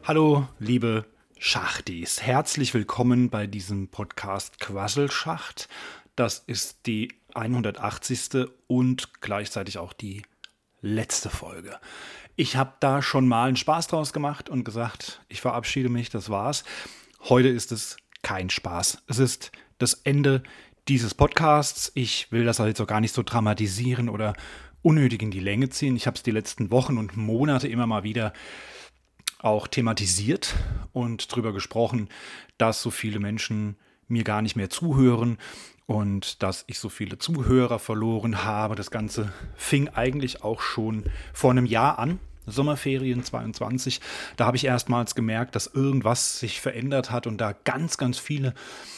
Hallo, liebe Schachtis. Herzlich willkommen bei diesem Podcast Quasselschacht. Das ist die 180. und gleichzeitig auch die letzte Folge. Ich habe da schon mal einen Spaß draus gemacht und gesagt, ich verabschiede mich, das war's. Heute ist es kein Spaß. Es ist das Ende dieses Podcasts. Ich will das jetzt auch gar nicht so dramatisieren oder unnötig in die Länge ziehen. Ich habe es die letzten Wochen und Monate immer mal wieder auch thematisiert und darüber gesprochen, dass so viele Menschen mir gar nicht mehr zuhören und dass ich so viele Zuhörer verloren habe. Das Ganze fing eigentlich auch schon vor einem Jahr an, Sommerferien 22. Da habe ich erstmals gemerkt, dass irgendwas sich verändert hat und da ganz, ganz viele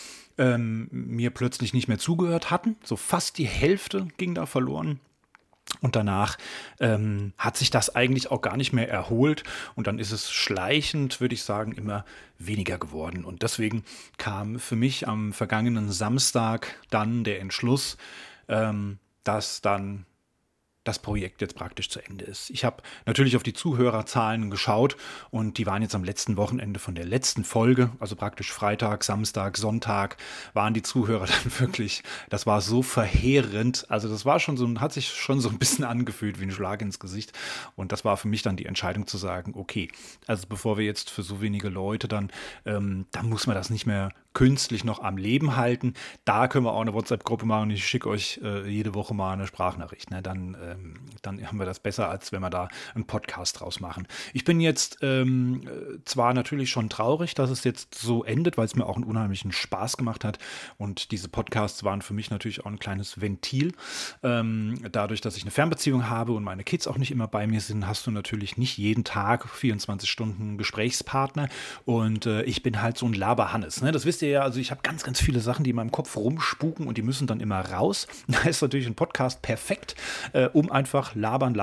mir plötzlich nicht mehr zugehört hatten. So fast die Hälfte ging da verloren. Und danach hat sich das eigentlich auch gar nicht mehr erholt. Und dann ist es schleichend, würde ich sagen, immer weniger geworden. Und deswegen kam für mich am vergangenen Samstag dann der Entschluss, dass dann das Projekt jetzt praktisch zu Ende ist. Ich habe natürlich auf die Zuhörerzahlen geschaut und die waren jetzt am letzten Wochenende von der letzten Folge, also praktisch Freitag, Samstag, Sonntag, waren die Zuhörer dann wirklich, das war so verheerend, also das war schon so, hat sich schon so ein bisschen angefühlt wie ein Schlag ins Gesicht und das war für mich dann die Entscheidung zu sagen, okay, also bevor wir jetzt für so wenige Leute dann muss man das nicht mehr künstlich noch am Leben halten, da können wir auch eine WhatsApp-Gruppe machen und ich schicke euch jede Woche mal eine Sprachnachricht, ne? Dann haben wir das besser, als wenn wir da einen Podcast draus machen. Ich bin jetzt zwar natürlich schon traurig, dass es jetzt so endet, weil es mir auch einen unheimlichen Spaß gemacht hat und diese Podcasts waren für mich natürlich auch ein kleines Ventil. Dadurch, dass ich eine Fernbeziehung habe und meine Kids auch nicht immer bei mir sind, hast du natürlich nicht jeden Tag 24 Stunden Gesprächspartner und ich bin halt so ein Laberhannes, ne? Das wisst ihr ja, also ich habe ganz, ganz viele Sachen, die in meinem Kopf rumspuken und die müssen dann immer raus. Da ist natürlich ein Podcast perfekt, um einfach labern,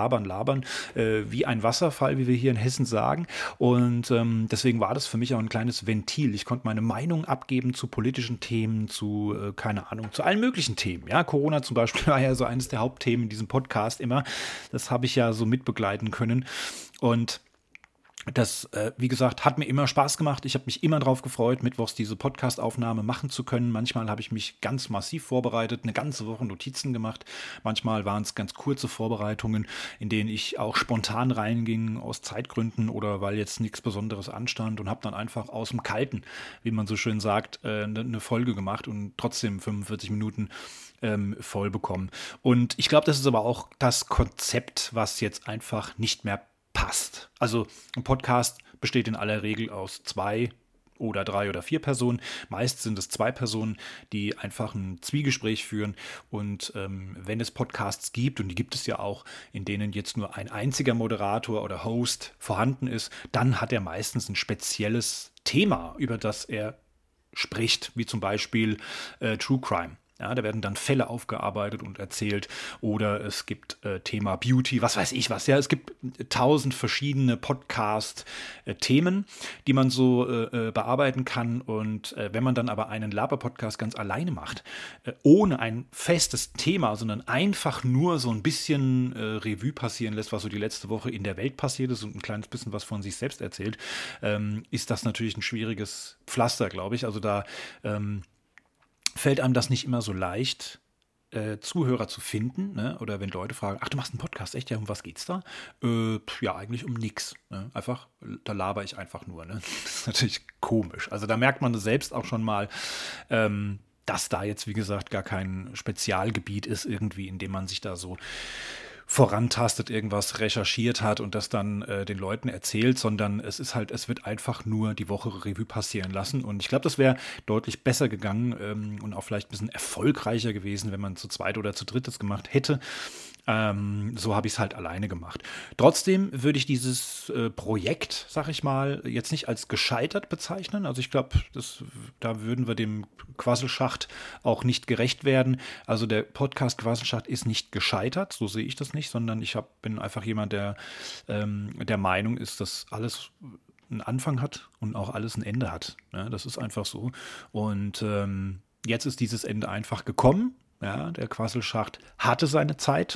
wie ein Wasserfall, wie wir hier in Hessen sagen. Und deswegen war das für mich auch ein kleines Ventil. Ich konnte meine Meinung abgeben zu politischen Themen, zu, keine Ahnung, zu allen möglichen Themen. Ja, Corona zum Beispiel war ja so eines der Hauptthemen in diesem Podcast immer. Das habe ich ja so mitbegleiten können. Und das, wie gesagt, hat mir immer Spaß gemacht. Ich habe mich immer darauf gefreut, mittwochs diese Podcast-Aufnahme machen zu können. Manchmal habe ich mich ganz massiv vorbereitet, eine ganze Woche Notizen gemacht. Manchmal waren es ganz kurze Vorbereitungen, in denen ich auch spontan reinging aus Zeitgründen oder weil jetzt nichts Besonderes anstand und habe dann einfach aus dem Kalten, wie man so schön sagt, eine Folge gemacht und trotzdem 45 Minuten voll bekommen. Und ich glaube, das ist aber auch das Konzept, was jetzt einfach nicht mehr passt. Also ein Podcast besteht in aller Regel aus 2 oder 3 oder 4 Personen. Meist sind es 2 Personen, die einfach ein Zwiegespräch führen. Und wenn es Podcasts gibt, und die gibt es ja auch, in denen jetzt nur ein einziger Moderator oder Host vorhanden ist, dann hat er meistens ein spezielles Thema, über das er spricht, wie zum Beispiel True Crime. Ja, da werden dann Fälle aufgearbeitet und erzählt oder es gibt Thema Beauty, was weiß ich was. Ja, es gibt 1000 verschiedene Podcast-Themen, die man so bearbeiten kann. Und wenn man dann aber einen Laber-Podcast ganz alleine macht, ohne ein festes Thema, sondern einfach nur so ein bisschen Revue passieren lässt, was so die letzte Woche in der Welt passiert ist und ein kleines bisschen was von sich selbst erzählt, ist das natürlich ein schwieriges Pflaster, glaube ich. Also da fällt einem das nicht immer so leicht, Zuhörer zu finden, ne? Oder wenn Leute fragen, ach, du machst einen Podcast, echt? Ja, um was geht's da? Ja, eigentlich um nix. Ne? Einfach, da laber ich einfach nur. Ne? Das ist natürlich komisch. Also da merkt man selbst auch schon mal, dass da jetzt, wie gesagt, gar kein Spezialgebiet ist irgendwie, in dem man sich da so vorantastet, irgendwas recherchiert hat und das dann den Leuten erzählt, sondern es wird einfach nur die Woche Revue passieren lassen. Und ich glaube, das wäre deutlich besser gegangen und auch vielleicht ein bisschen erfolgreicher gewesen, wenn man zu zweit oder zu dritt das gemacht hätte. So habe ich es halt alleine gemacht. Trotzdem würde ich dieses Projekt, sag ich mal, jetzt nicht als gescheitert bezeichnen. Also ich glaube, da würden wir dem Quasselschacht auch nicht gerecht werden. Also der Podcast Quasselschacht ist nicht gescheitert, so sehe ich das nicht, sondern bin einfach jemand, der der Meinung ist, dass alles einen Anfang hat und auch alles ein Ende hat. Ja, das ist einfach so. Und jetzt ist dieses Ende einfach gekommen. Ja, der Quasselschacht hatte seine Zeit.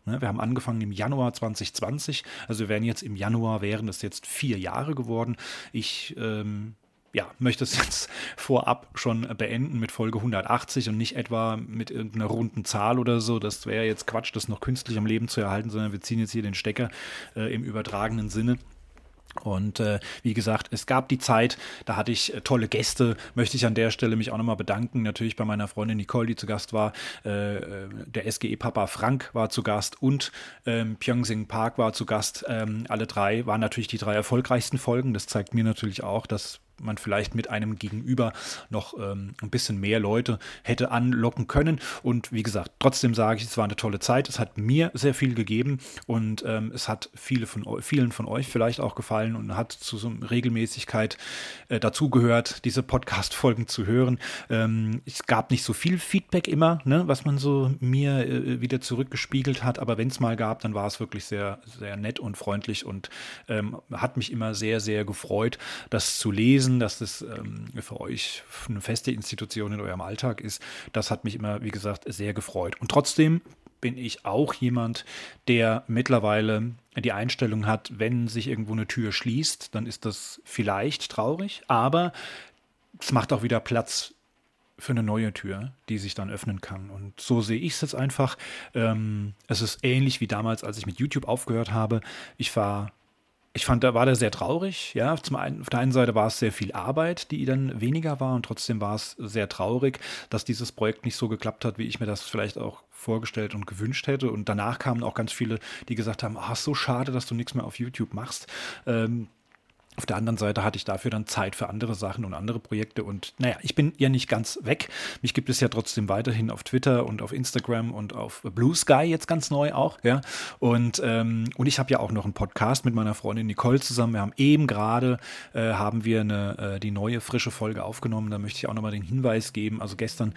Ne? Wir haben angefangen im Januar 2020, also wir wären es jetzt 4 Jahre geworden. Ich möchte es jetzt vorab schon beenden mit Folge 180 und nicht etwa mit irgendeiner runden Zahl oder so. Das wäre jetzt Quatsch, das noch künstlich am Leben zu erhalten, sondern wir ziehen jetzt hier den Stecker im übertragenen Sinne. Und wie gesagt, es gab die Zeit, da hatte ich tolle Gäste, möchte ich an der Stelle mich auch nochmal bedanken, natürlich bei meiner Freundin Nicole, die zu Gast war, der SGE-Papa Frank war zu Gast und Pyeongseong Park war zu Gast. Alle 3 waren natürlich die 3 erfolgreichsten Folgen. Das zeigt mir natürlich auch, dass man vielleicht mit einem Gegenüber noch ein bisschen mehr Leute hätte anlocken können. Und wie gesagt, trotzdem sage ich, es war eine tolle Zeit. Es hat mir sehr viel gegeben und es hat vielen von euch vielleicht auch gefallen und hat zu so einer Regelmäßigkeit dazugehört, diese Podcast-Folgen zu hören. Es gab nicht so viel Feedback immer, ne, was man so mir wieder zurückgespiegelt hat, aber wenn es mal gab, dann war es wirklich sehr, sehr nett und freundlich und hat mich immer sehr, sehr gefreut, das zu lesen, dass das für euch eine feste Institution in eurem Alltag ist. Das hat mich immer, wie gesagt, sehr gefreut. Und trotzdem bin ich auch jemand, der mittlerweile die Einstellung hat, wenn sich irgendwo eine Tür schließt, dann ist das vielleicht traurig, aber es macht auch wieder Platz für eine neue Tür, die sich dann öffnen kann. Und so sehe ich es jetzt einfach. Es ist ähnlich wie damals, als ich mit YouTube aufgehört habe. Da war der sehr traurig. Ja, auf der einen Seite war es sehr viel Arbeit, die dann weniger war und trotzdem war es sehr traurig, dass dieses Projekt nicht so geklappt hat, wie ich mir das vielleicht auch vorgestellt und gewünscht hätte. Und danach kamen auch ganz viele, die gesagt haben, so schade, dass du nichts mehr auf YouTube machst. Auf der anderen Seite hatte ich dafür dann Zeit für andere Sachen und andere Projekte und naja, ich bin ja nicht ganz weg. Mich gibt es ja trotzdem weiterhin auf Twitter und auf Instagram und auf Blue Sky jetzt ganz neu auch, ja. Und ich habe ja auch noch einen Podcast mit meiner Freundin Nicole zusammen. Wir haben eben gerade die neue frische Folge aufgenommen. Da möchte ich auch nochmal den Hinweis geben. Also gestern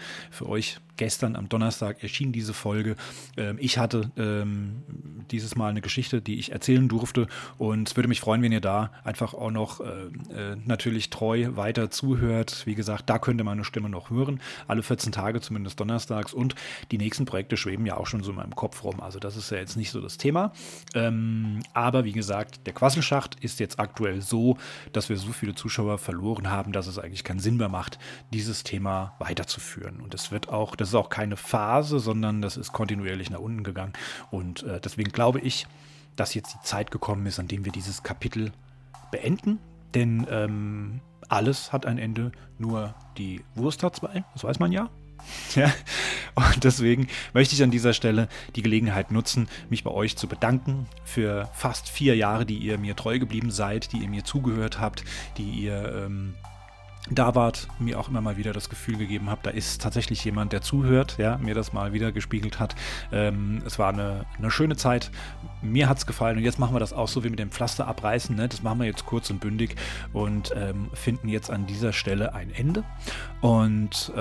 am Donnerstag erschien diese Folge. Ich hatte dieses Mal eine Geschichte, die ich erzählen durfte und es würde mich freuen, wenn ihr da einfach auch noch natürlich treu weiter zuhört. Wie gesagt, da könnt ihr meine Stimme noch hören. Alle 14 Tage, zumindest donnerstags. Und die nächsten Projekte schweben ja auch schon so in meinem Kopf rum. Also das ist ja jetzt nicht so das Thema. Aber wie gesagt, der Quasselschacht ist jetzt aktuell so, dass wir so viele Zuschauer verloren haben, dass es eigentlich keinen Sinn mehr macht, dieses Thema weiterzuführen. Und das ist auch keine Phase, sondern das ist kontinuierlich nach unten gegangen. Und deswegen glaube ich, dass jetzt die Zeit gekommen ist, an dem wir dieses Kapitel beenden, denn alles hat ein Ende, nur die Wurst hat 2, das weiß man ja. Ja. Und deswegen möchte ich an dieser Stelle die Gelegenheit nutzen, mich bei euch zu bedanken für fast 4 Jahre, die ihr mir treu geblieben seid, die ihr mir zugehört habt, die ihr da wart, mir auch immer mal wieder das Gefühl gegeben habt, da ist tatsächlich jemand, der zuhört, ja, mir das mal wieder gespiegelt hat. Es war eine schöne Zeit, mir hat es gefallen und jetzt machen wir das auch so wie mit dem Pflaster abreißen, ne? Das machen wir jetzt kurz und bündig und finden jetzt an dieser Stelle ein Ende und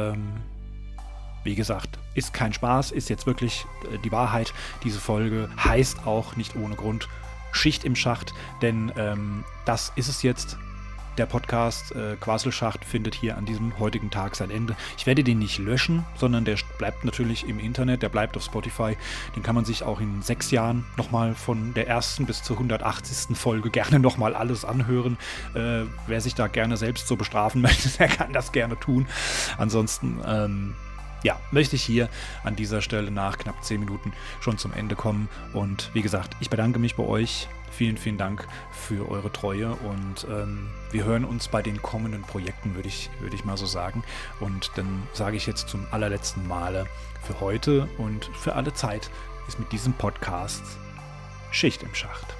wie gesagt, ist kein Spaß, ist jetzt wirklich die Wahrheit. Diese Folge heißt auch nicht ohne Grund Schicht im Schacht, denn das ist es jetzt. Der Podcast Quasselschacht findet hier an diesem heutigen Tag sein Ende. Ich werde den nicht löschen, sondern der bleibt natürlich im Internet, der bleibt auf Spotify. Den kann man sich auch in 6 Jahren nochmal von der ersten bis zur 180. Folge gerne nochmal alles anhören. Wer sich da gerne selbst so bestrafen möchte, der kann das gerne tun. Ansonsten möchte ich hier an dieser Stelle nach knapp 10 Minuten schon zum Ende kommen. Und wie gesagt, ich bedanke mich bei euch. Vielen, vielen Dank für eure Treue und wir hören uns bei den kommenden Projekten, würde ich mal so sagen. Und dann sage ich jetzt zum allerletzten Male für heute und für alle Zeit ist mit diesem Podcast Schicht im Schacht.